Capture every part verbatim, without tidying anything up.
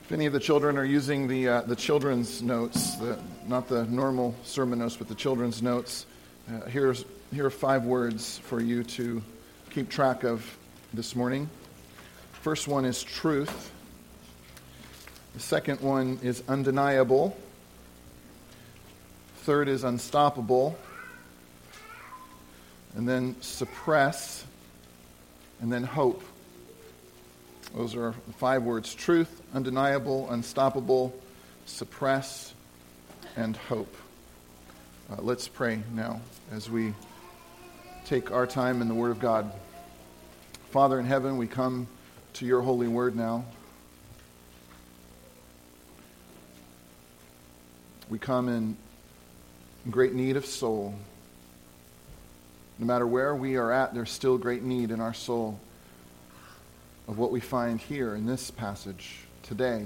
If any of the children are using the uh, the children's notes, the, not the normal sermon notes, but the children's notes, uh, here's here are five words for you to keep track of this morning. First one is truth. The second one is undeniable. Third is unstoppable. And then suppress. And then hope. Those are the five words: truth, undeniable, unstoppable, suppress, and hope. Uh, let's pray now as we take our time in the Word of God. Father in heaven, we come to your holy word now. We come in great need of soul. No matter where we are at, there's still great need in our soul of what we find here in this passage today.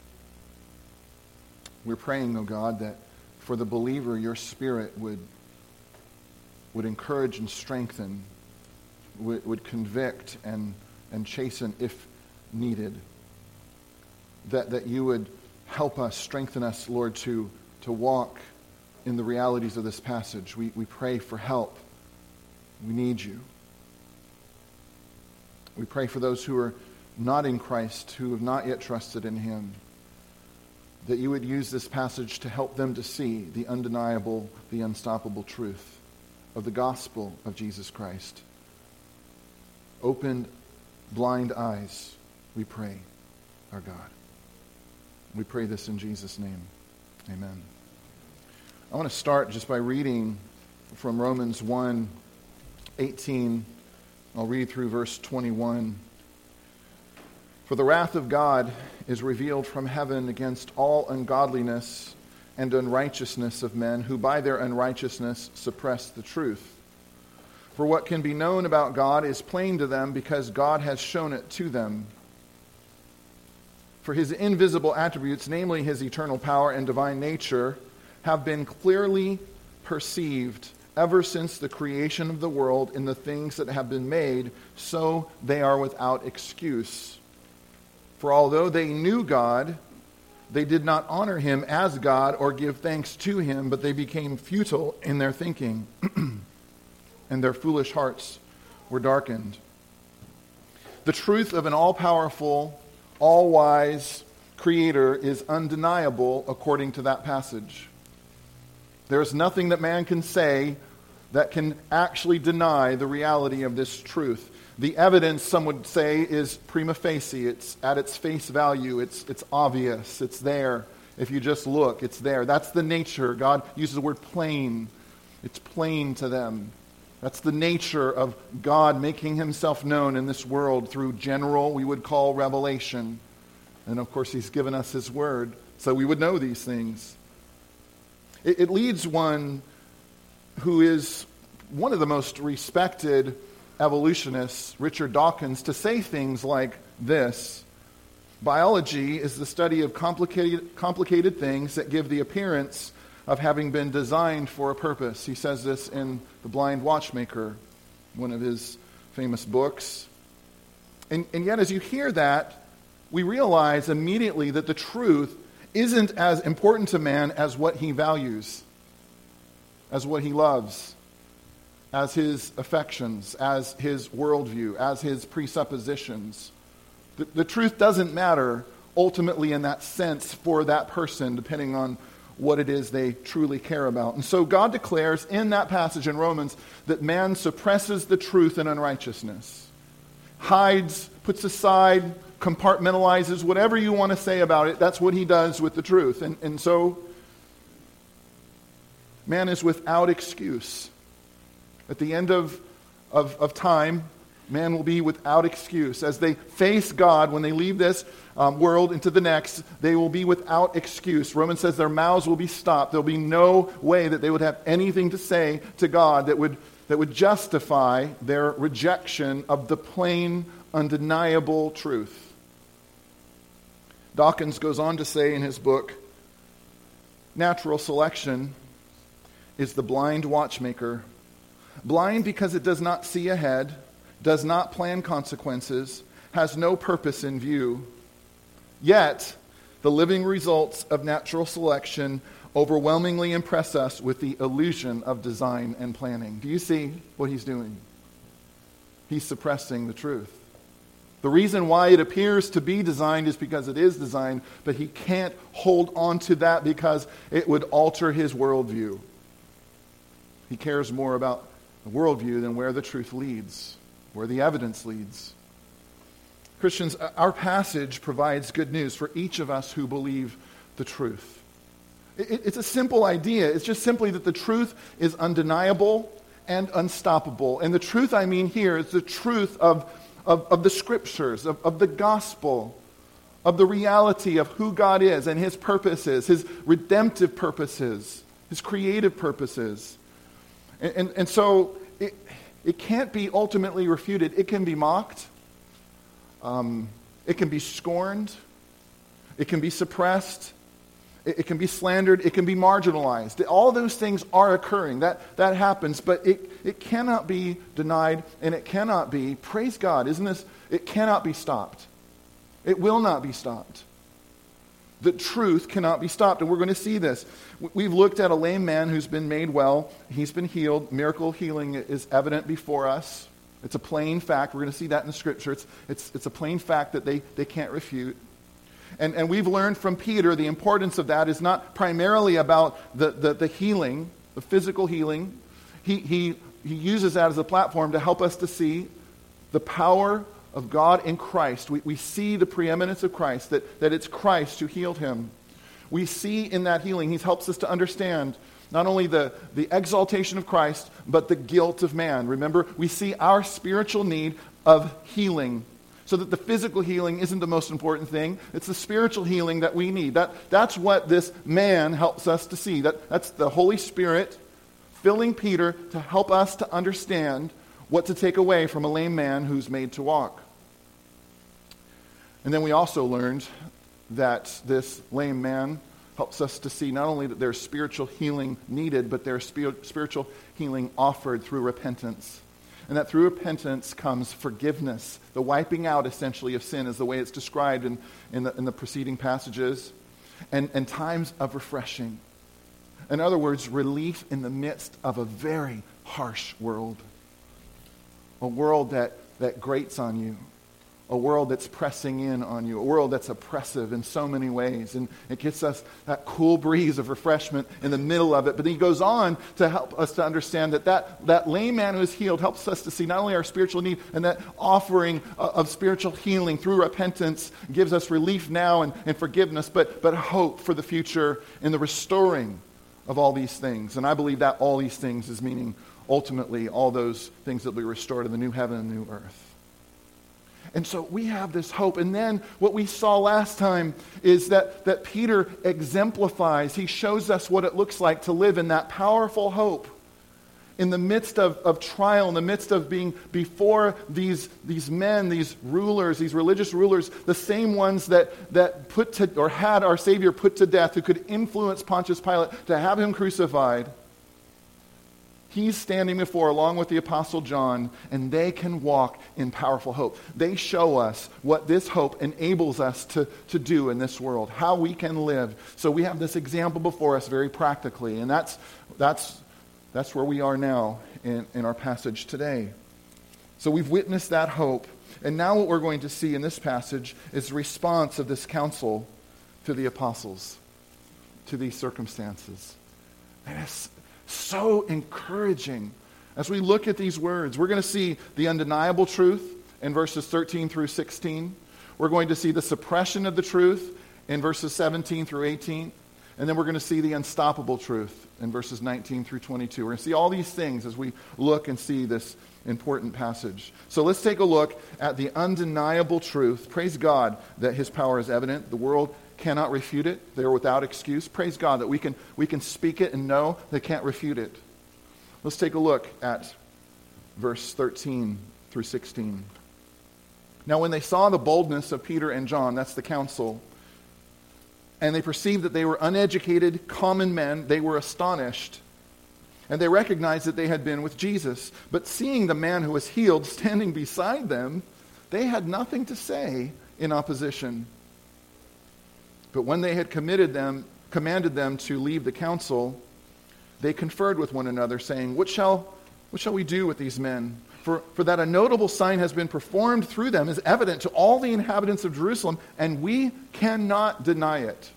We're praying, oh God, that for the believer, your Spirit would, would encourage and strengthen, would, would convict and, and chasten if needed. That, that you would help us, strengthen us, Lord, to, to walk in the realities of this passage. We, we pray for help. We need you. We pray for those who are not in Christ, who have not yet trusted in him, that you would use this passage to help them to see the undeniable, the unstoppable truth of the gospel of Jesus Christ. Open blind eyes, we pray, our God. We pray this in Jesus' name. Amen. I want to start just by reading from Romans one eighteen. I'll read through verse twenty-one. For the wrath of God is revealed from heaven against all ungodliness and unrighteousness of men who by their unrighteousness suppress the truth. For what can be known about God is plain to them because God has shown it to them. For his invisible attributes, namely his eternal power and divine nature, have been clearly perceived ever since the creation of the world in the things that have been made, so they are without excuse. For although they knew God, they did not honor him as God or give thanks to him, but they became futile in their thinking, and their foolish hearts were darkened. The truth of an all-powerful, all-wise Creator is undeniable according to that passage. There is nothing that man can say that can actually deny the reality of this truth. The evidence, some would say, is prima facie. It's at its face value. It's, it's obvious. It's there. If you just look, it's there. That's the nature. God uses the word plain. It's plain to them. That's the nature of God making himself known in this world through general, we would call revelation. And of course, he's given us his word, so we would know these things. It, it leads one who is one of the most respected evolutionists, Richard Dawkins, to say things like this: biology is the study of complicated, complicated things that give the appearance of having been designed for a purpose. He says this in The Blind Watchmaker, one of his famous books. And, and yet as you hear that, we realize immediately that the truth isn't as important to man as what he values, as what he loves, as his affections, as his worldview, as his presuppositions. The, the truth doesn't matter ultimately in that sense for that person, depending on what it is they truly care about. And so God declares in that passage in Romans that man suppresses the truth in unrighteousness, hides, puts aside, compartmentalizes, whatever you want to say about it. That's what he does with the truth. And, and so man is without excuse. At the end of, of, of time, man will be without excuse. As they face God, when they leave this um, world into the next, they will be without excuse. Romans says their mouths will be stopped. There'll be no way that they would have anything to say to God that would, that would justify their rejection of the plain, undeniable truth. Dawkins goes on to say in his book, natural selection is the blind watchmaker. Blind because it does not see ahead, does not plan consequences, has no purpose in view. Yet, the living results of natural selection overwhelmingly impress us with the illusion of design and planning. Do you see what he's doing? He's suppressing the truth. The reason why it appears to be designed is because it is designed, but he can't hold on to that because it would alter his worldview. He cares more about the worldview than where the truth leads, where the evidence leads. Christians, our passage provides good news for each of us who believe the truth. It's a simple idea. It's just simply that the truth is undeniable and unstoppable. And the truth I mean here is the truth of, of, of the Scriptures, of, of the gospel, of the reality of who God is and his purposes, his redemptive purposes, his creative purposes. And, and, and so it, it can't be ultimately refuted. It can be mocked. Um, it can be scorned. It can be suppressed. It, it can be slandered. It can be marginalized. All those things are occurring. That, that happens. But it, it cannot be denied, and it cannot be, praise God, isn't this? It cannot be stopped. It will not be stopped. The truth cannot be stopped, and we're going to see this. We've looked at a lame man who's been made well. He's been healed. Miracle healing is evident before us. It's a plain fact. We're going to see that in the Scripture. It's, it's, it's a plain fact that they, they can't refute. And, and we've learned from Peter the importance of that is not primarily about the, the, the healing, the physical healing. He, he, he uses that as a platform to help us to see the power of God in Christ. We, we see the preeminence of Christ, that, that it's Christ who healed him. We see in that healing, he helps us to understand not only the, the exaltation of Christ, but the guilt of man. Remember, we see our spiritual need of healing, so that the physical healing isn't the most important thing. It's the spiritual healing that we need. That, that's what this man helps us to see. That, that's the Holy Spirit filling Peter to help us to understand what to take away from a lame man who's made to walk. And then we also learned that this lame man helps us to see not only that there's spiritual healing needed, but there's spiritual healing offered through repentance. And that through repentance comes forgiveness. The wiping out, essentially, of sin is the way it's described in, in, the, in the preceding passages. And, and times of refreshing. In other words, relief in the midst of a very harsh world. A world that, that grates on you. A world that's pressing in on you. A world that's oppressive in so many ways. And it gets us that cool breeze of refreshment in the middle of it. But then he goes on to help us to understand that that, that lame man who is healed helps us to see not only our spiritual need, and that offering of spiritual healing through repentance gives us relief now and, and forgiveness, but, but hope for the future in the restoring of all these things. And I believe that all these things is meaning ultimately all those things that will be restored in the new heaven and new earth. And so we have this hope. And then what we saw last time is that, that Peter exemplifies, he shows us what it looks like to live in that powerful hope in the midst of, of trial, in the midst of being before these, these men, these rulers, these religious rulers, the same ones that, that put to, or had our Savior put to death, who could influence Pontius Pilate to have him crucified. He's standing before, along with the Apostle John, and they can walk in powerful hope. They show us what this hope enables us to, to do in this world, how we can live. So we have this example before us very practically, and that's that's that's where we are now in, in our passage today. So we've witnessed that hope, and now what we're going to see in this passage is the response of this council to the apostles, to these circumstances. And it's so encouraging. As we look at these words, we're going to see the undeniable truth in verses thirteen through sixteen. We're going to see the suppression of the truth in verses seventeen through eighteen. And then we're going to see the unstoppable truth in verses nineteen through twenty-two. We're going to see all these things as we look and see this important passage. So let's take a look at the undeniable truth. Praise God that his power is evident. The world cannot refute it. They're without excuse. Praise God that we can we can speak it and know they can't refute it. Let's take a look at verse thirteen through sixteen. Now when they saw the boldness of Peter and John, that's the council, and they perceived that they were uneducated, common men, they were astonished. And they recognized that they had been with Jesus. But seeing the man who was healed standing beside them, they had nothing to say in opposition. But when they had committed them, commanded them to leave the council, they conferred with one another, saying, What shall, what shall we do with these men? For, for that a notable sign has been performed through them is evident to all the inhabitants of Jerusalem, and we cannot deny it.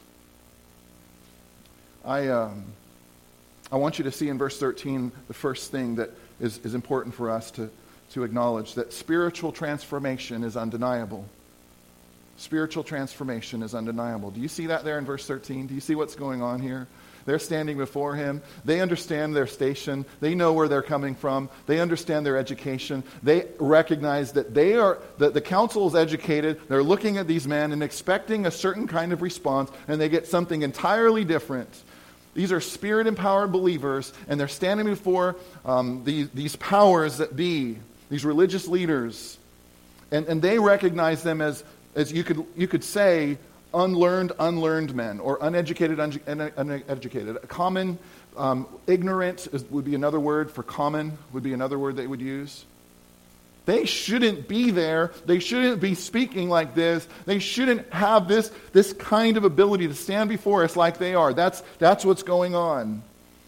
I um, I want you to see in verse thirteen the first thing that is, is important for us to, to acknowledge, that spiritual transformation is undeniable. Spiritual transformation is undeniable. Do you see that there in verse thirteen? Do you see what's going on here? They're standing before him. They understand their station. They know where they're coming from. They understand their education. They recognize that they are that the council is educated. They're looking at these men and expecting a certain kind of response, and they get something entirely different. These are Spirit-empowered believers, and they're standing before um, these, these powers that be, these religious leaders, and, and they recognize them as, as you could you could say, unlearned, unlearned men, or uneducated, un- uneducated. Common, um, ignorant is, would be another word for common, would be another word they would use. They shouldn't be there. They shouldn't be speaking like this. They shouldn't have this, this kind of ability to stand before us like they are. That's, that's what's going on.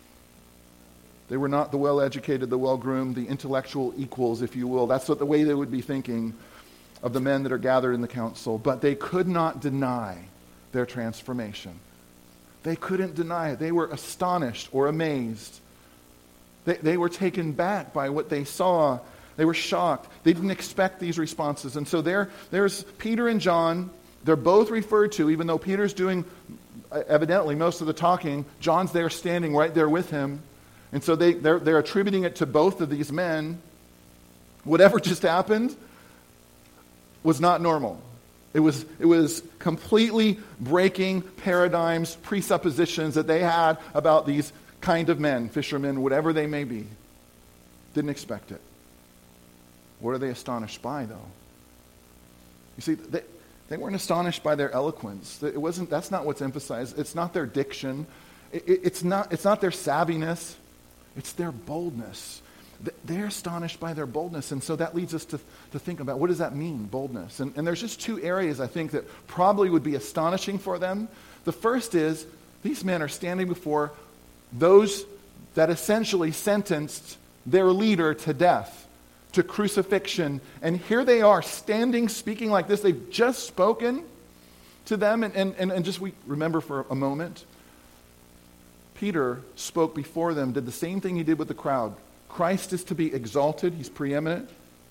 They were not the well-educated, the well-groomed, the intellectual equals, if you will. That's what the way they would be thinking of the men that are gathered in the council. But they could not deny their transformation. They couldn't deny it. They were astonished or amazed. They, they were taken back by what they saw. They were shocked. They didn't expect these responses. And so there, there's Peter and John. They're both referred to, even though Peter's doing evidently most of the talking. John's there standing right there with him. And so they, they're, they're attributing it to both of these men. Whatever just happened was not normal. It was, it was completely breaking paradigms, presuppositions that they had about these kind of men, fishermen, whatever they may be. Didn't expect it. What are they astonished by, though? You see, they, they weren't astonished by their eloquence. It wasn't. That's not what's emphasized. It's not their diction. It, it, it's not. It's not their savviness. It's their boldness. They're astonished by their boldness, and so that leads us to, to think about, what does that mean, boldness? And, and there's just two areas, I think, that probably would be astonishing for them. The first is, these men are standing before those that essentially sentenced their leader to death, to crucifixion. And here they are, standing, speaking like this. They've just spoken to them, and, and, and just we remember for a moment, Peter spoke before them, did the same thing he did with the crowd. Christ is to be exalted, he's preeminent,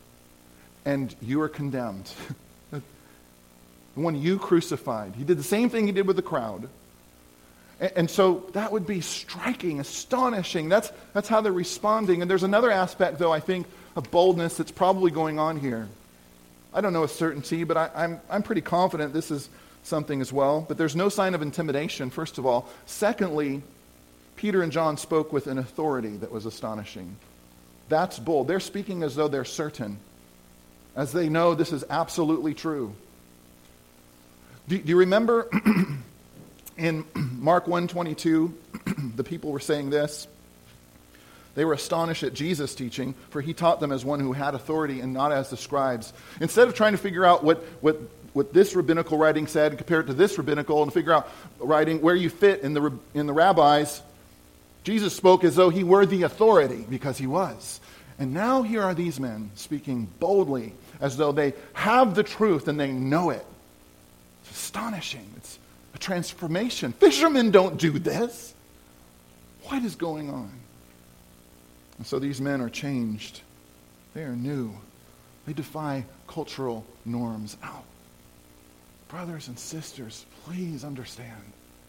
and you are condemned. The one you crucified. He did the same thing he did with the crowd. And, and so that would be striking, astonishing. That's, that's how they're responding. And there's another aspect, though, I think, of boldness that's probably going on here. I don't know with certainty, but I, I'm, I'm pretty confident this is something as well. But there's no sign of intimidation, first of all. Secondly, Peter and John spoke with an authority that was astonishing. That's bold. They're speaking as though they're certain, as they know this is absolutely true. Do, do you remember in Mark one twenty-two, the people were saying this? They were astonished at Jesus' teaching, for he taught them as one who had authority and not as the scribes. Instead of trying to figure out what, what, what this rabbinical writing said and compare it to this rabbinical and figure out writing where you fit in the in the rabbis, Jesus spoke as though he were the authority, because he was. And now here are these men speaking boldly as though they have the truth and they know it. It's astonishing. It's a transformation. Fishermen don't do this. What is going on? And so these men are changed. They are new. They defy cultural norms. Ow. Brothers and sisters, please understand.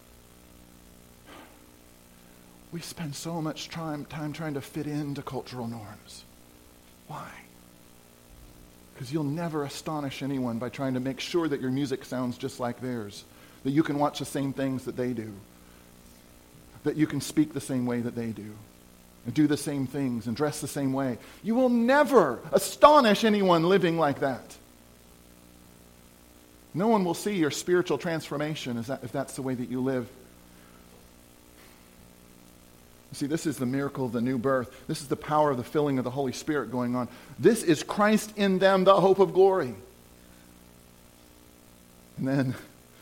We spend so much time, time trying to fit into cultural norms. Why? Because you'll never astonish anyone by trying to make sure that your music sounds just like theirs, that you can watch the same things that they do, that you can speak the same way that they do, and do the same things and dress the same way. You will never astonish anyone living like that. No one will see your spiritual transformation if that's the way that you live. See, this is the miracle of the new birth. This is the power of the filling of the Holy Spirit going on. This is Christ in them, the hope of glory. And then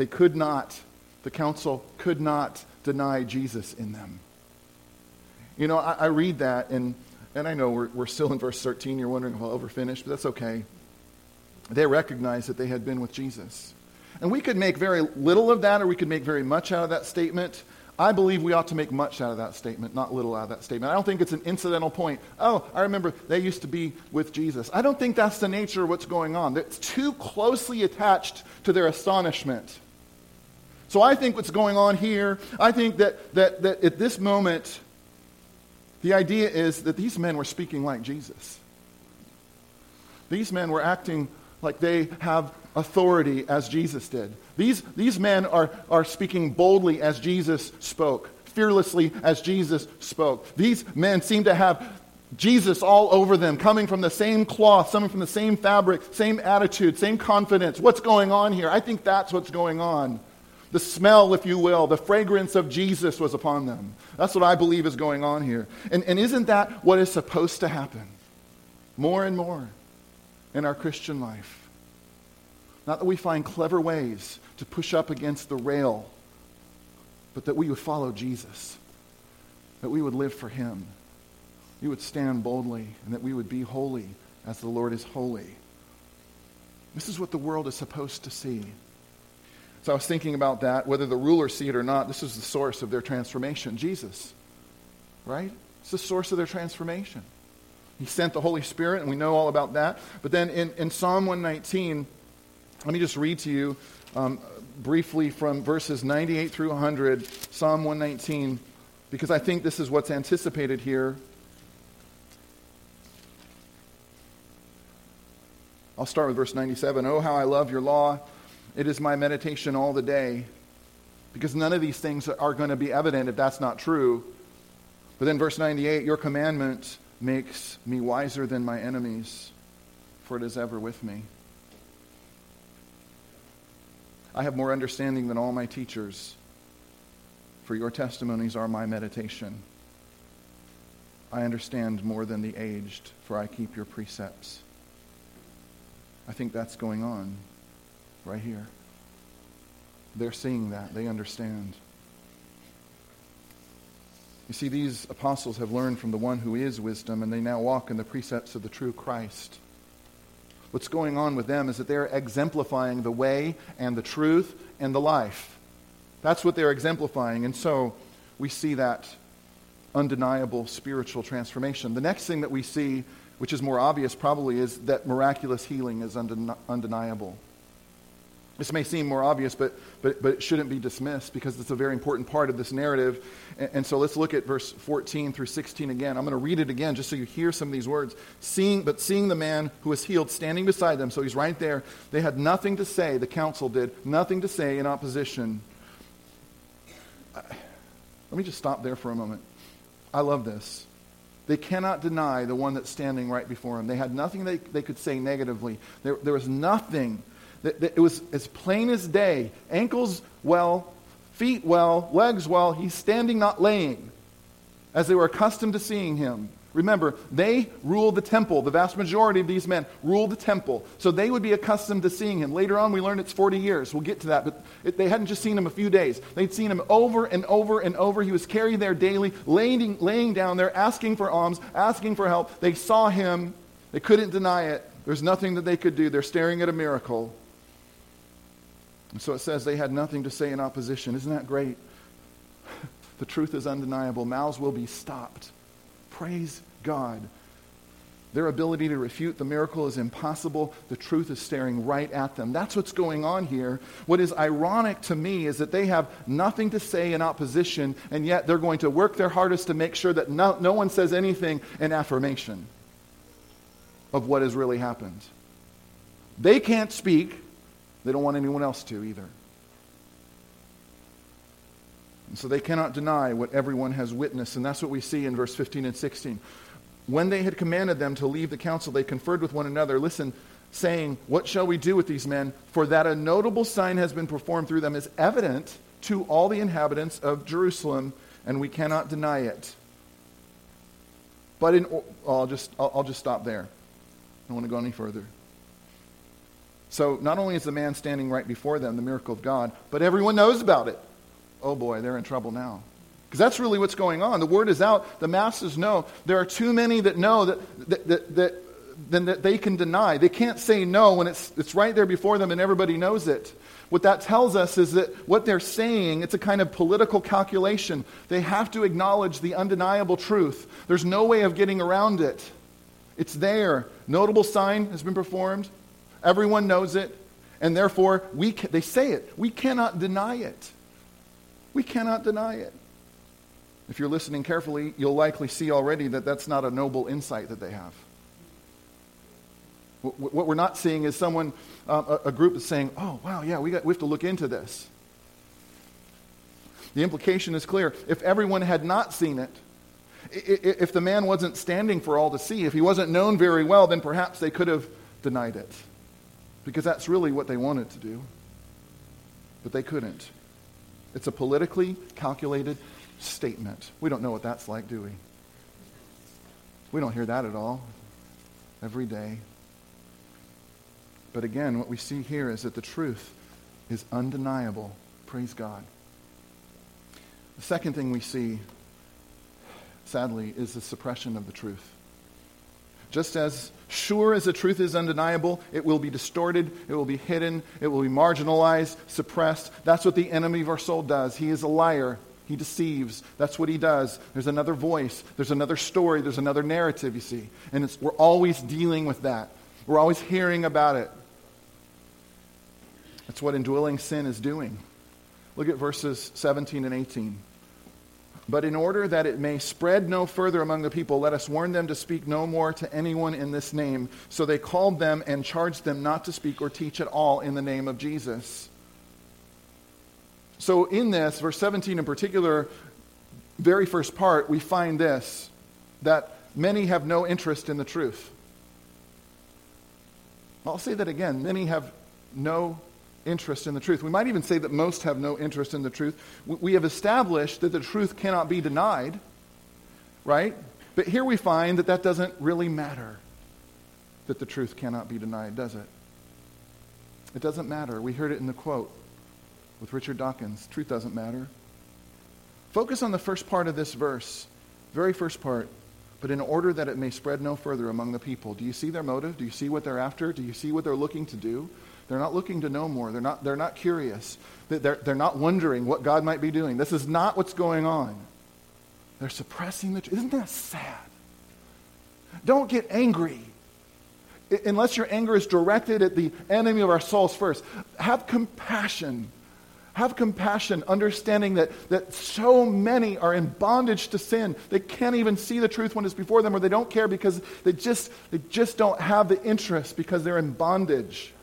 They could not, the council could not deny Jesus in them. You know, I, I read that, and, and I know we're, we're still in verse thirteen. You're wondering if I'll ever finish, but that's okay. They recognized that they had been with Jesus. And we could make very little of that, or we could make very much out of that statement. I believe we ought to make much out of that statement, not little out of that statement. I don't think it's an incidental point. Oh, I remember they used to be with Jesus. I don't think that's the nature of what's going on. It's too closely attached to their astonishment. So I think what's going on here, I think that, that, that at this moment, the idea is that these men were speaking like Jesus. These men were acting like they have authority as Jesus did. These, these men are, are speaking boldly as Jesus spoke, fearlessly as Jesus spoke. These men seem to have Jesus all over them, coming from the same cloth, coming from the same fabric, same attitude, same confidence. What's going on here? I think that's what's going on. The smell, if you will, the fragrance of Jesus was upon them. That's what I believe is going on here. And, and isn't that what is supposed to happen? More and more in our Christian life. Not that we find clever ways to push up against the rail, but that we would follow Jesus, that we would live for him, we would stand boldly, and that we would be holy as the Lord is holy. This is what the world is supposed to see. So I was thinking about that, whether the rulers see it or not. This is the source of their transformation, Jesus, right? It's the source of their transformation. He sent the Holy Spirit, and we know all about that. But then in, in Psalm one nineteen, let me just read to you um, briefly from verses ninety-eight through one hundred, Psalm one nineteen, because I think this is what's anticipated here. I'll start with verse ninety-seven. Oh, how I love your law. It is my meditation all the day. Because none of these things are going to be evident if that's not true. But then verse ninety-eight, your commandment makes me wiser than my enemies, for it is ever with me. I have more understanding than all my teachers, for your testimonies are my meditation. I understand more than the aged, for I keep your precepts. I think that's going on right here. They're seeing that. They understand. You see, these apostles have learned from the one who is wisdom, and they now walk in the precepts of the true Christ. What's going on with them is that they're exemplifying the way and the truth and the life. That's what they're exemplifying. And so we see that undeniable spiritual transformation. The next thing that we see, which is more obvious probably, is that miraculous healing is undeni- undeniable. This may seem more obvious, but, but, but it shouldn't be dismissed because it's a very important part of this narrative. And, and so let's look at verse fourteen through sixteen again. I'm going to read it again just so you hear some of these words. Seeing, but seeing the man who was healed standing beside them, so he's right there, they had nothing to say, the council did, nothing to say in opposition. Let me just stop there for a moment. I love this. They cannot deny the one that's standing right before them. They had nothing they, they could say negatively. There, there was nothing. It was as plain as day. Ankles well, feet well, legs well. He's standing, not laying, as they were accustomed to seeing him. Remember, they ruled the temple. The vast majority of these men ruled the temple. So they would be accustomed to seeing him. Later on, we learned it's forty years. We'll get to that. But it, they hadn't just seen him a few days. They'd seen him over and over and over. He was carried there daily, laying, laying down there, asking for alms, asking for help. They saw him. They couldn't deny it. There's nothing that they could do. They're staring at a miracle. And so it says they had nothing to say in opposition. Isn't that great? The truth is undeniable. Mouths will be stopped. Praise God. Their ability to refute the miracle is impossible. The truth is staring right at them. That's what's going on here. What is ironic to me is that they have nothing to say in opposition, and yet they're going to work their hardest to make sure that no, no one says anything in affirmation of what has really happened. They can't speak. They don't want anyone else to either. And so they cannot deny what everyone has witnessed. And that's what we see in verse fifteen and sixteen. When they had commanded them to leave the council, they conferred with one another, listen, saying, what shall we do with these men? For that a notable sign has been performed through them is evident to all the inhabitants of Jerusalem, and we cannot deny it. But in, I'll just, I'll, I'll just stop there. I don't want to go any further. So not only is the man standing right before them, the miracle of God, but everyone knows about it. Oh boy, they're in trouble now. Because that's really what's going on. The word is out. The masses know. There are too many that know that that, that, that, then that they can deny. They can't say no when it's, it's right there before them and everybody knows it. What that tells us is that what they're saying, it's a kind of political calculation. They have to acknowledge the undeniable truth. There's no way of getting around it. It's there. Notable sign has been performed. Everyone knows it. And therefore, we ca- they say it. We cannot deny it. We cannot deny it. If you're listening carefully, you'll likely see already that that's not a noble insight that they have. What we're not seeing is someone, uh, a group that's saying, oh, wow, yeah, we, got, we have to look into this. The implication is clear. If everyone had not seen it, if the man wasn't standing for all to see, if he wasn't known very well, then perhaps they could have denied it. Because that's really what they wanted to do. But they couldn't. It's a politically calculated statement. We don't know what that's like, do we? We don't hear that at all every day. But again, what we see here is that the truth is undeniable. Praise God. The second thing we see, sadly, is the suppression of the truth. Just as sure as the truth is undeniable, it will be distorted, it will be hidden, it will be marginalized, suppressed. That's what the enemy of our soul does. He is a liar. He deceives. That's what he does. There's another voice. There's another story. There's another narrative, you see. And it's, we're always dealing with that. We're always hearing about it. That's what indwelling sin is doing. Look at verses seventeen and eighteen. But in order that it may spread no further among the people, let us warn them to speak no more to anyone in this name. So they called them and charged them not to speak or teach at all in the name of Jesus. So in this, verse seventeen in particular, very first part, we find this, that many have no interest in the truth. I'll say that again. Many have no interest in the truth. We might even say that most have no interest in the truth. We have established that the truth cannot be denied, right? But here we find that that doesn't really matter, that the truth cannot be denied, does it? It doesn't matter. We heard it in the quote with Richard Dawkins. Truth doesn't matter. Focus on the first part of this verse, very first part. But in order that it may spread no further among the people. Do you see their motive? Do you see what they're after? Do you see what they're looking to do? They're not looking to know more. They're not, they're not curious. They're, they're not wondering what God might be doing. This is not what's going on. They're suppressing the truth. Isn't that sad? Don't get angry. I, unless your anger is directed at the enemy of our souls first. Have compassion. Have compassion, understanding that, that so many are in bondage to sin. They can't even see the truth when it's before them, or they don't care because they just, they just don't have the interest because they're in bondage.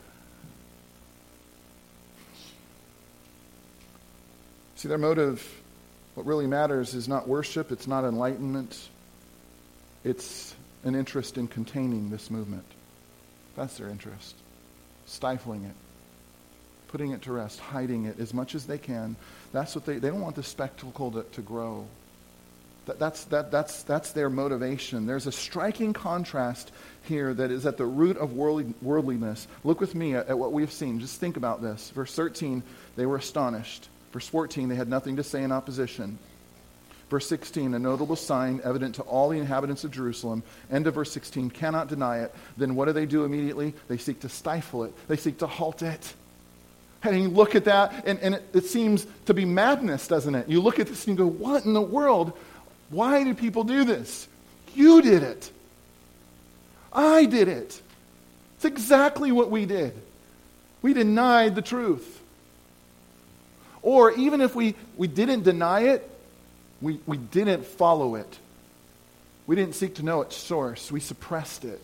See, their motive, what really matters is not worship, it's not enlightenment. It's an interest in containing this movement. That's their interest. Stifling it. Putting it to rest, hiding it as much as they can. That's what they, they don't want the spectacle to, to grow. That, that's, that, that's, that's their motivation. There's a striking contrast here that is at the root of worldly, worldliness. Look with me at, at what we've seen. Just think about this. Verse thirteen, they were astonished. Verse fourteen, they had nothing to say in opposition. Verse sixteen, a notable sign evident to all the inhabitants of Jerusalem. End of verse sixteen, cannot deny it. Then what do they do immediately? They seek to stifle it. They seek to halt it. And you look at that, and, and it, it seems to be madness, doesn't it? You look at this and you go, what in the world? Why do people do this? You did it. I did it. It's exactly what we did. We denied the truth. Or even if we, we didn't deny it, we, we didn't follow it. We didn't seek to know its source. We suppressed it.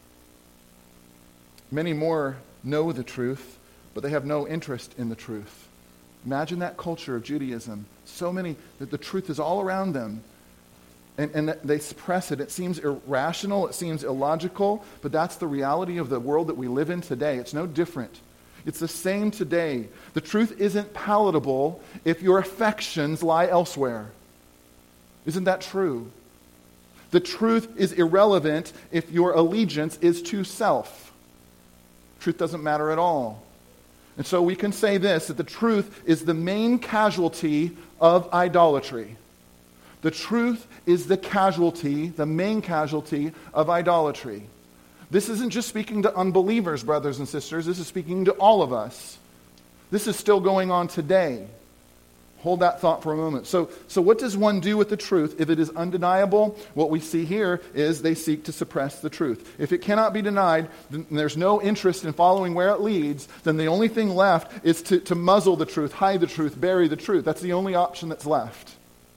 Many more know the truth, but they have no interest in the truth. Imagine that culture of Judaism. So many, that the truth is all around them. And, and they suppress it. It seems irrational. It seems illogical. But that's the reality of the world that we live in today. It's no different. It's the same today. The truth isn't palatable if your affections lie elsewhere. Isn't that true? The truth is irrelevant if your allegiance is to self. Truth doesn't matter at all. And so we can say this, that the truth is the main casualty of idolatry. The truth is the casualty, the main casualty of idolatry. This isn't just speaking to unbelievers, brothers and sisters. This is speaking to all of us. This is still going on today. Hold that thought for a moment. So, so what does one do with the truth? If it is undeniable, what we see here is they seek to suppress the truth. If it cannot be denied, then there's no interest in following where it leads, then the only thing left is to, to muzzle the truth, hide the truth, bury the truth. That's the only option that's left.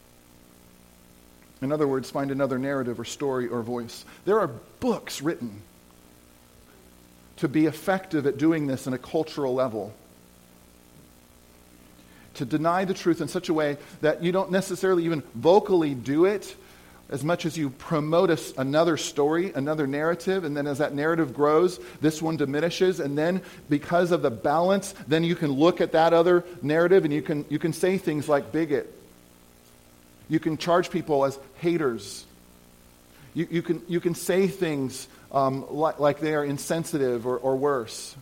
In other words, find another narrative or story or voice. There are books written to be effective at doing this in a cultural level. To deny the truth in such a way that you don't necessarily even vocally do it as much as you promote a, another story, another narrative, and then as that narrative grows, this one diminishes, and then because of the balance, then you can look at that other narrative and you can you can say things like bigot. You can charge people as haters. You, you can you can say things um, like, like they are insensitive or, or worse.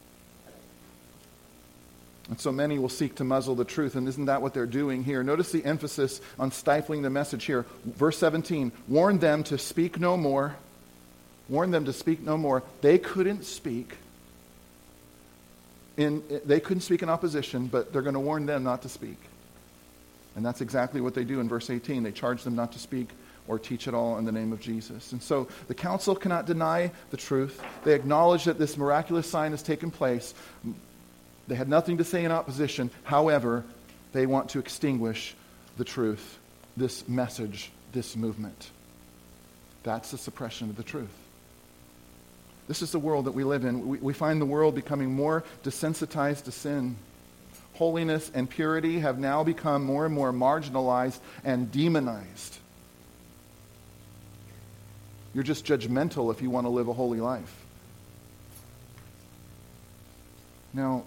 And so many will seek to muzzle the truth, and isn't that what they're doing here? Notice the emphasis on stifling the message here. Verse seventeen, warn them to speak no more. Warn them to speak no more. They couldn't speak. In, they couldn't speak in opposition, but they're going to warn them not to speak. And that's exactly what they do in verse eighteen. They charge them not to speak or teach at all in the name of Jesus. And so the council cannot deny the truth. They acknowledge that this miraculous sign has taken place. They had nothing to say in opposition. However, they want to extinguish the truth, this message, this movement. That's the suppression of the truth. This is the world that we live in. We, we find the world becoming more desensitized to sin. Holiness and purity have now become more and more marginalized and demonized. You're just judgmental if you want to live a holy life. Now,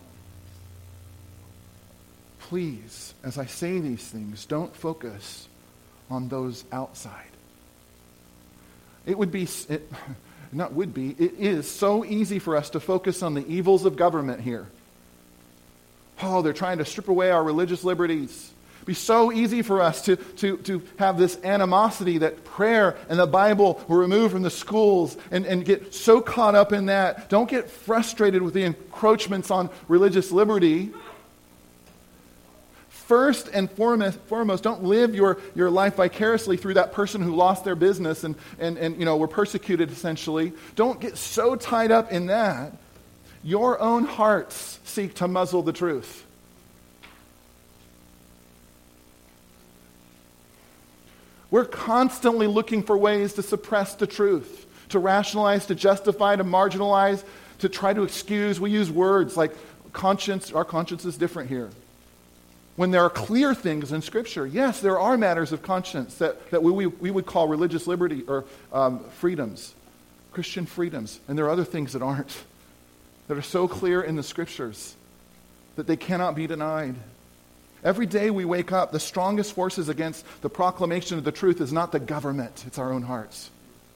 please, as I say these things, don't focus on those outside. It would be, it, not would be, it is so easy for us to focus on the evils of government here. Oh, they're trying to strip away our religious liberties. It'd be so easy for us to, to, to have this animosity that prayer and the Bible were removed from the schools and, and get so caught up in that. Don't get frustrated with the encroachments on religious liberty. First and foremost, foremost don't live your, your life vicariously through that person who lost their business and, and, and you know were persecuted essentially. Don't get so tied up in that. Your own hearts seek to muzzle the truth. We're constantly looking for ways to suppress the truth, to rationalize, to justify, to marginalize, to try to excuse. We use words like conscience. Our conscience is different here. When there are clear things in Scripture, yes, there are matters of conscience that, that we, we, we would call religious liberty or um, freedoms, Christian freedoms. And there are other things that aren't, that are so clear in the Scriptures that they cannot be denied. Every day we wake up, the strongest forces against the proclamation of the truth is not the government, it's our own hearts.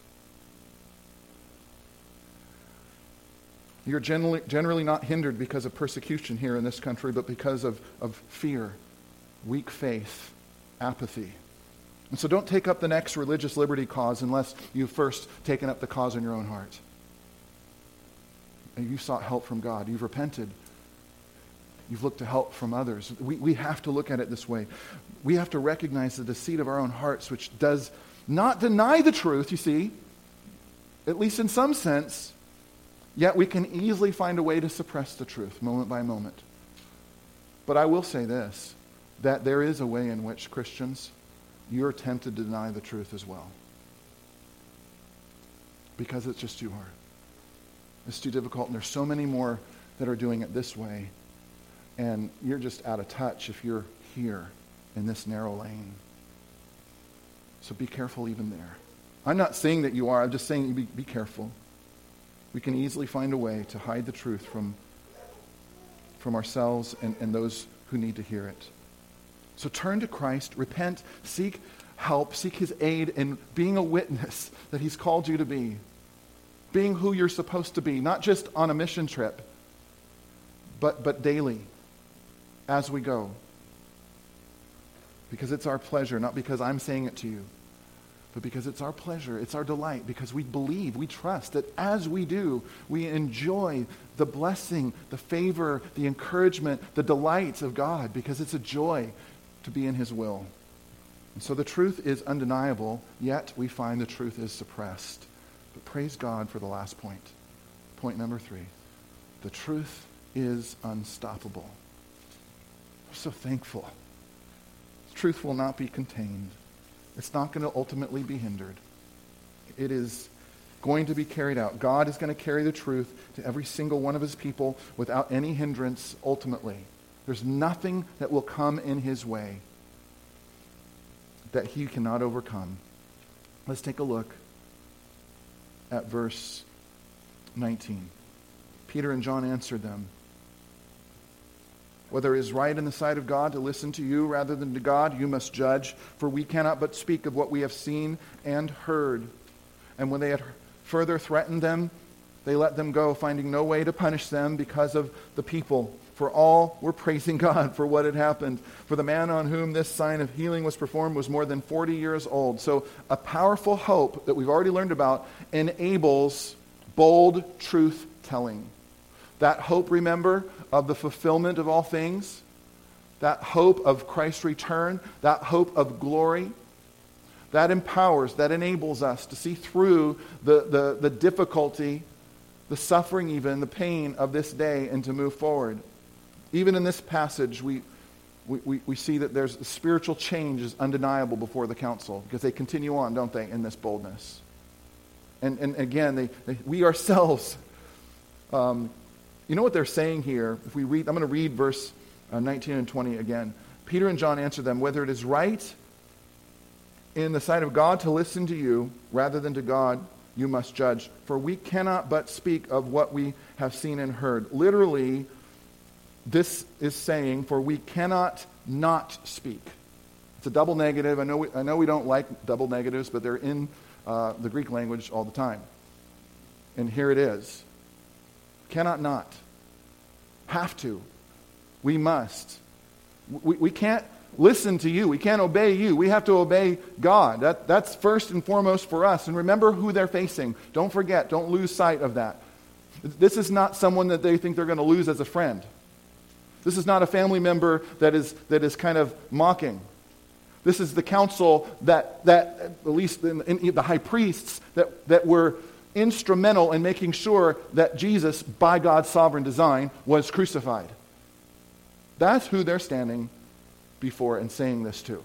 You're generally, generally not hindered because of persecution here in this country, but because of, of fear, weak faith, apathy. And so don't take up the next religious liberty cause unless you've first taken up the cause in your own heart. And you've sought help from God. You've repented. You've looked to help from others. We, we have to look at it this way. We have to recognize the deceit of our own hearts, which does not deny the truth, you see, at least in some sense. Yet we can easily find a way to suppress the truth moment by moment. But I will say this, that there is a way in which Christians, you're tempted to deny the truth as well. Because it's just too hard. It's too difficult, and there's so many more that are doing it this way. And you're just out of touch if you're here in this narrow lane. So be careful even there. I'm not saying that you are, I'm just saying be, be careful. We can easily find a way to hide the truth from, from ourselves and, and those who need to hear it. So turn to Christ, repent, seek help, seek his aid in being a witness that he's called you to be. being who you're supposed to be, not just on a mission trip, but, but daily as we go. Because it's our pleasure, not because I'm saying it to you, but because it's our pleasure, it's our delight, because we believe, we trust that as we do, we enjoy the blessing, the favor, the encouragement, the delights of God, because it's a joy to be in his will. And so the truth is undeniable, yet we find the truth is suppressed. But praise God for the last point. Point number three. The truth is unstoppable. I'm so thankful. Truth will not be contained. It's not going to ultimately be hindered. It is going to be carried out. God is going to carry the truth to every single one of his people without any hindrance ultimately. There's nothing that will come in his way that he cannot overcome. Let's take a look at verse nineteen. Peter and John answered them, "Whether it is right in the sight of God to listen to you rather than to God, you must judge, for we cannot but speak of what we have seen and heard." And when they had further threatened them, they let them go, finding no way to punish them because of the people. For all were praising God for what had happened. For the man on whom this sign of healing was performed was more than forty years old. So a powerful hope that we've already learned about enables bold truth-telling. That hope, remember, of the fulfillment of all things, that hope of Christ's return, that hope of glory, that empowers, that enables us to see through the, the, the difficulty, the suffering even, the pain of this day, and to move forward. Even in this passage, we, we, we, we see that there's spiritual change is undeniable before the council, because they continue on, don't they, in this boldness. And, and again, they, they, we ourselves... Um, You know what they're saying here? If we read, I'm going to read verse uh, nineteen and twenty again. Peter and John answered them, "Whether it is right in the sight of God to listen to you rather than to God, you must judge. For we cannot but speak of what we have seen and heard." Literally, this is saying, for we cannot not speak. It's a double negative. I know we, I know we don't like double negatives, but they're in uh, the Greek language all the time. And here it is. Cannot not. Have to. We must. We, we can't listen to you. We can't obey you. We have to obey God. That, that's first and foremost for us. And remember who they're facing. Don't forget. Don't lose sight of that. This is not someone that they think they're going to lose as a friend. This is not a family member that is that is kind of mocking. This is the council that, that at least in, in the high priests, that, that were instrumental in making sure that Jesus, by God's sovereign design, was crucified. That's who they're standing before and saying this to.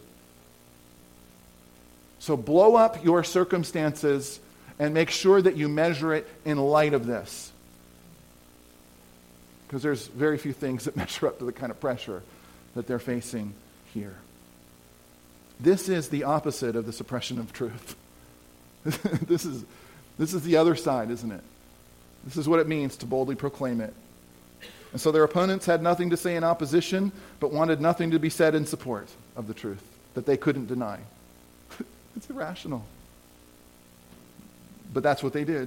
So blow up your circumstances and make sure that you measure it in light of this. Because there's very few things that measure up to the kind of pressure that they're facing here. This is the opposite of the suppression of truth. This is This is the other side, isn't it? This is what it means to boldly proclaim it. And so their opponents had nothing to say in opposition, but wanted nothing to be said in support of the truth that they couldn't deny. It's irrational. But that's what they did.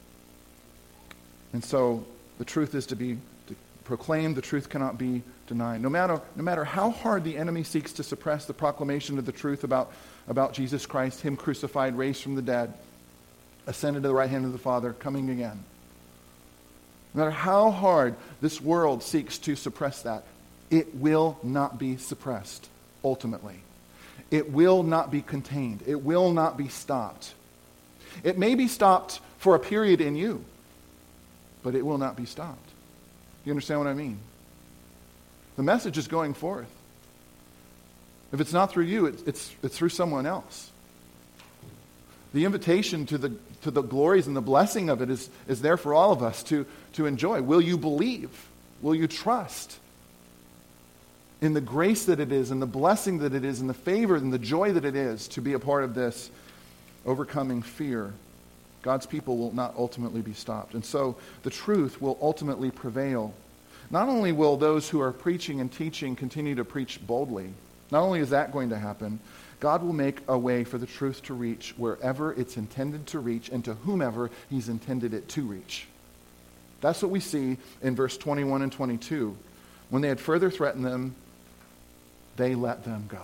And so the truth is to be to proclaimed. The truth cannot be denied. No matter, no matter how hard the enemy seeks to suppress the proclamation of the truth about, about Jesus Christ, him crucified, raised from the dead, ascended to the right hand of the Father, coming again. No matter how hard this world seeks to suppress that, it will not be suppressed, ultimately. It will not be contained. It will not be stopped. It may be stopped for a period in you, but it will not be stopped. You understand what I mean? The message is going forth. If it's not through you, it's, it's, it's through someone else. The invitation to the to the glories and the blessing of it is, is there for all of us to, to enjoy. Will you believe? Will you trust in the grace that it is, and the blessing that it is, and the favor and the joy that it is to be a part of this, overcoming fear? God's people will not ultimately be stopped. And so the truth will ultimately prevail. Not only will those who are preaching and teaching continue to preach boldly, not only is that going to happen, God will make a way for the truth to reach wherever it's intended to reach and to whomever he's intended it to reach. That's what we see in verse twenty-one and twenty-two. When they had further threatened them, they let them go.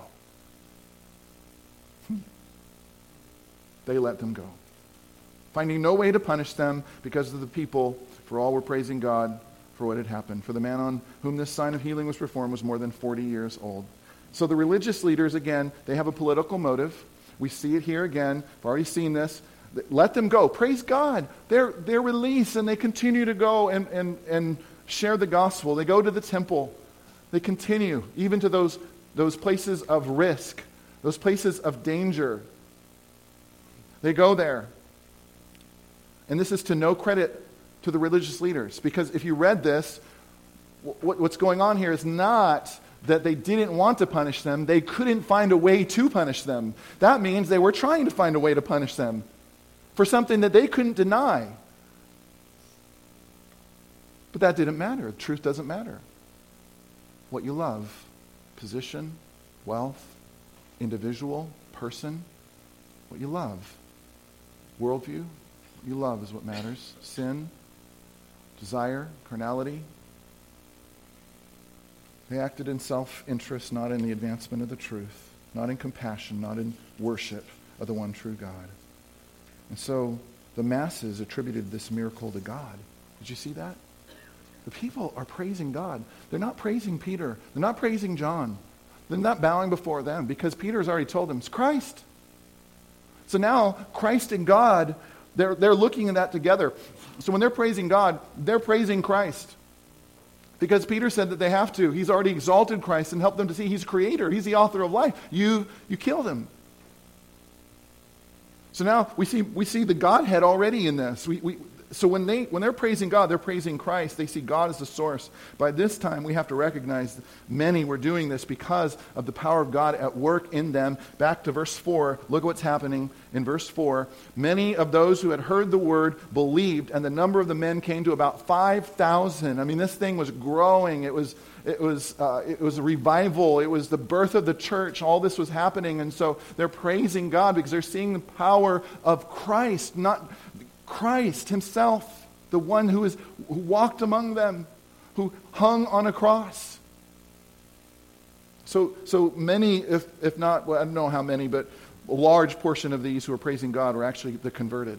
Hmm. They let them go. Finding no way to punish them because of the people, for all were praising God for what had happened. For the man on whom this sign of healing was performed was more than forty years old. So the religious leaders, again, they have a political motive. We see it here again. We've already seen this. Let them go. Praise God. They're, they're released, and they continue to go and, and, and share the gospel. They go to the temple. They continue, even to those, those places of risk, those places of danger. They go there. And this is to no credit to the religious leaders, because if you read this, w- what's going on here is not that they didn't want to punish them. They couldn't find a way to punish them. That means they were trying to find a way to punish them for something that they couldn't deny. But that didn't matter. The truth doesn't matter. What you love, position, wealth, individual, person, what you love, worldview, what you love is what matters. Sin, desire, carnality. They acted in self-interest, not in the advancement of the truth, not in compassion, not in worship of the one true God. And so the masses attributed this miracle to God. Did you see that? The people are praising God. They're not praising Peter. They're not praising John. They're not bowing before them because Peter has already told them it's Christ. So now Christ and God, they're, they're looking at that together. So when they're praising God, they're praising Christ. Because Peter said that they have to. He's already exalted Christ and helped them to see he's creator. He's the author of life. You, you killed him. So now we see we see the Godhead already in this. We, we, so when, they, when they're praising God, they're praising Christ. They see God as the source. By this time, we have to recognize that many were doing this because of the power of God at work in them. Back to verse four, look at what's happening in verse four. Many of those who had heard the word believed, and the number of the men came to about five thousand. I mean, this thing was growing. It was It was uh, it was a revival. It was the birth of the church. All this was happening. And so they're praising God because they're seeing the power of Christ, not Christ himself, the one who is who walked among them, who hung on a cross. So so many, if if not, well, I don't know how many, but a large portion of these who are praising God were actually the converted.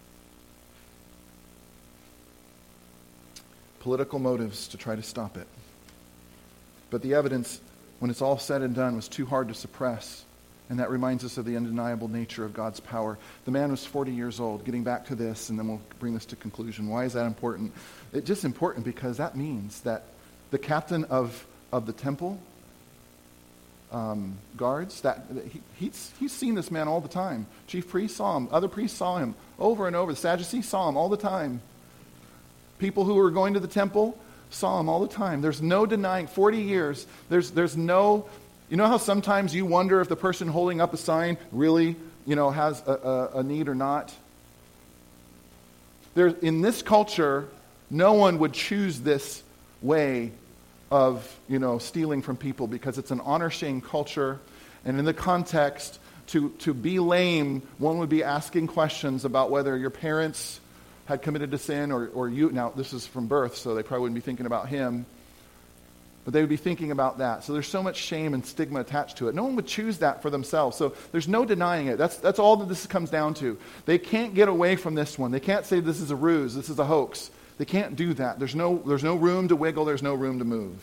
Political motives to try to stop it. But the evidence, when it's all said and done, was too hard to suppress. And that reminds us of the undeniable nature of God's power. The man was forty years old. Getting back to this, and then we'll bring this to conclusion. Why is that important? It's just important because that means that the captain of, of the temple um, guards, that he, he's, he's seen this man all the time. Chief priests saw him. Other priests saw him over and over. The Sadducees saw him all the time. People who were going to the temple saw him all the time. There's no denying, forty years, there's there's no, you know how sometimes you wonder if the person holding up a sign really, you know, has a, a, a need or not? There, in this culture, no one would choose this way of, you know, stealing from people because it's an honor-shame culture. And in the context, to, to be lame, one would be asking questions about whether your parents had committed a sin, or, or you. Now, this is from birth, so they probably wouldn't be thinking about him. But they would be thinking about that. So there's so much shame and stigma attached to it. No one would choose that for themselves. So there's no denying it. That's, that's all that this comes down to. They can't get away from this one. They can't say this is a ruse, this is a hoax. They can't do that. There's no, there's no room to wiggle. There's no room to move.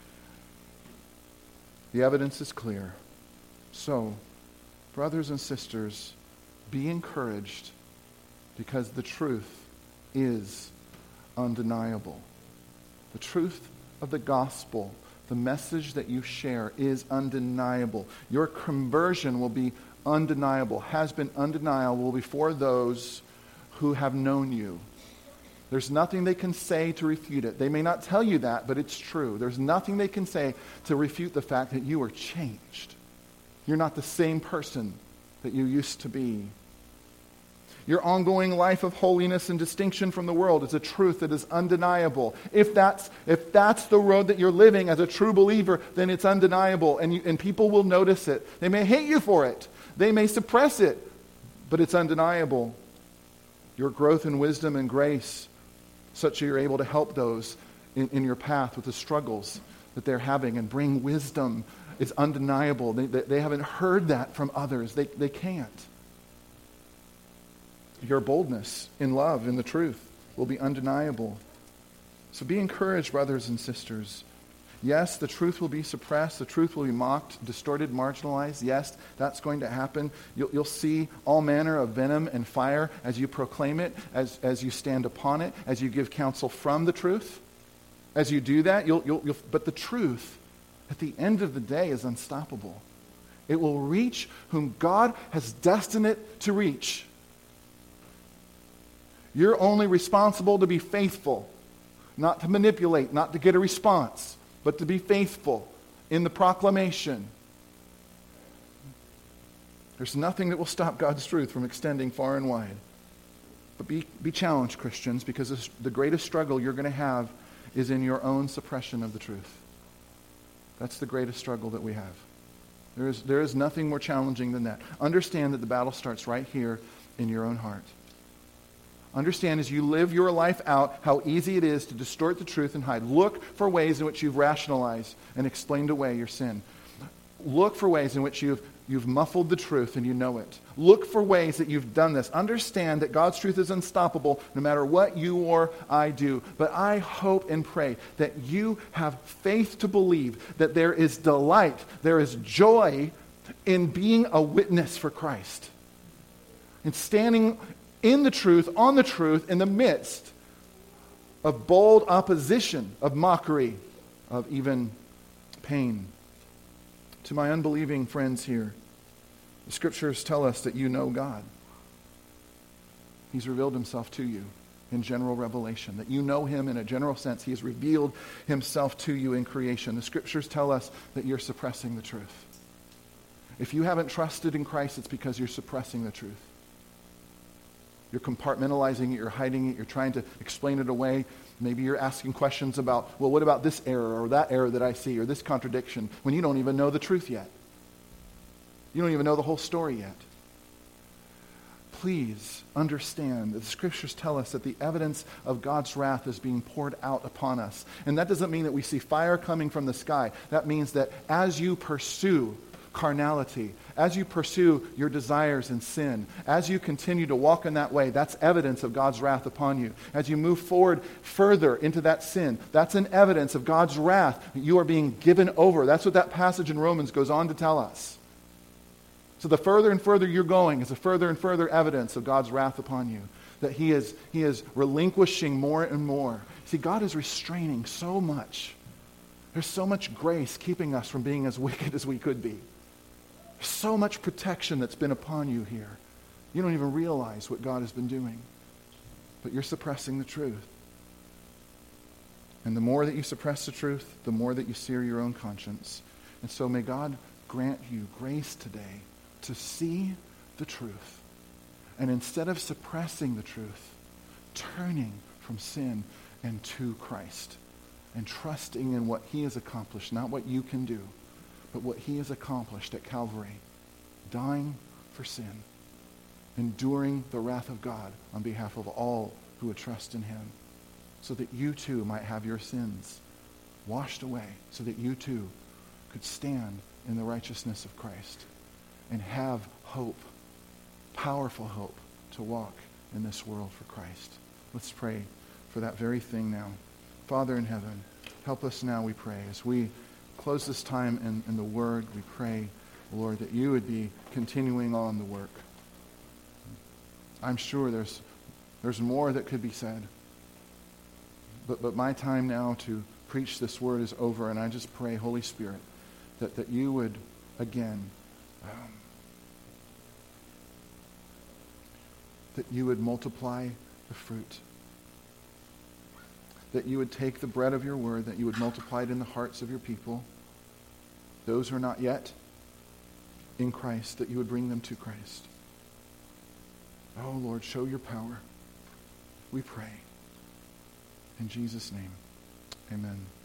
The evidence is clear. So, brothers and sisters, be encouraged because the truth is undeniable. The truth of the gospel, the message that you share, is undeniable. Your conversion will be undeniable, has been undeniable before those who have known you. There's nothing they can say to refute it. They may not tell you that, but it's true. There's nothing they can say to refute the fact that you are changed. You're not the same person that you used to be. Your ongoing life of holiness and distinction from the world is a truth that is undeniable. If that's, if that's the road that you're living as a true believer, then it's undeniable, and, you, and people will notice it. They may hate you for it. They may suppress it, but it's undeniable. Your growth in wisdom and grace, such that you're able to help those in, in your path with the struggles that they're having and bring wisdom, is undeniable. They, they, they haven't heard that from others. They, they can't. Your boldness in love, in the truth, will be undeniable. So be encouraged, brothers and sisters. Yes, the truth will be suppressed. The truth will be mocked, distorted, marginalized. Yes, that's going to happen. You'll, you'll see all manner of venom and fire as you proclaim it, as, as you stand upon it, as you give counsel from the truth. As you do that, you'll, you'll, you'll but the truth, at the end of the day, is unstoppable. It will reach whom God has destined it to reach. You're only responsible to be faithful, not to manipulate, not to get a response, but to be faithful in the proclamation. There's nothing that will stop God's truth from extending far and wide. But be, be challenged, Christians, because this, the greatest struggle you're going to have is in your own suppression of the truth. That's the greatest struggle that we have. There is, there is nothing more challenging than that. Understand that the battle starts right here in your own heart. Understand as you live your life out how easy it is to distort the truth and hide. Look for ways in which you've rationalized and explained away your sin. Look for ways in which you've, you've muffled the truth and you know it. Look for ways that you've done this. Understand that God's truth is unstoppable no matter what you or I do. But I hope and pray that you have faith to believe that there is delight, there is joy in being a witness for Christ. In standing in the truth, on the truth, in the midst of bold opposition, of mockery, of even pain. To my unbelieving friends here, the Scriptures tell us that you know God. He's revealed himself to you in general revelation, that you know him in a general sense. He has revealed himself to you in creation. The Scriptures tell us that you're suppressing the truth. If you haven't trusted in Christ, it's because you're suppressing the truth. You're compartmentalizing it, you're hiding it, you're trying to explain it away. Maybe you're asking questions about, well, what about this error or that error that I see or this contradiction, when you don't even know the truth yet. You don't even know the whole story yet. Please understand that the Scriptures tell us that the evidence of God's wrath is being poured out upon us. And that doesn't mean that we see fire coming from the sky. That means that as you pursue carnality, as you pursue your desires and sin, as you continue to walk in that way, that's evidence of God's wrath upon you. As you move forward further into that sin, that's an evidence of God's wrath. You are being given over. That's what that passage in Romans goes on to tell us. So the further and further you're going is a further and further evidence of God's wrath upon you. That he is, he is relinquishing more and more. See, God is restraining so much. There's so much grace keeping us from being as wicked as we could be. So much protection that's been upon you here. You don't even realize what God has been doing. But you're suppressing the truth. And the more that you suppress the truth, the more that you sear your own conscience. And so may God grant you grace today to see the truth. And instead of suppressing the truth, turning from sin and to Christ. And trusting in what he has accomplished, not what you can do. But what he has accomplished at Calvary, dying for sin, enduring the wrath of God on behalf of all who would trust in him, so that you too might have your sins washed away, so that you too could stand in the righteousness of Christ and have hope, powerful hope, to walk in this world for Christ. Let's pray for that very thing now. Father in heaven, help us now, we pray, as we close this time in, in the Word. We pray, Lord, that you would be continuing on the work. I'm sure there's there's more that could be said. But but my time now to preach this Word is over, and I just pray, Holy Spirit, that, that you would, again, um, that you would multiply the fruit. That you would take the bread of your word, that you would multiply it in the hearts of your people. Those who are not yet in Christ, that you would bring them to Christ. Oh, Lord, show your power. We pray. In Jesus' name, amen.